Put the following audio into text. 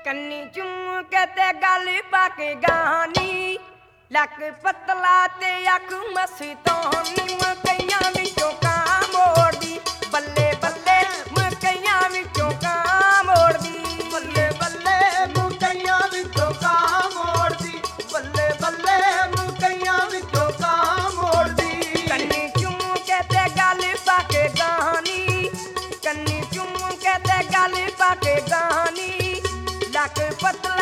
कन्नी चूम के ते गल पाके गानी लक पतला ते अख मस्तानी मकैया विचों कां मोड़दी बल्ले बल्ले मकैया विचों कां मोड़दी बल्ले बल्ले मुकैया विचों कां मोड़दी बल्ले बल्ले मुकैया विचों कां मोड़दी कन्नी चूम के ते गल पाके गानी कन्नी चूम के ते गल पाके गानी लक पतला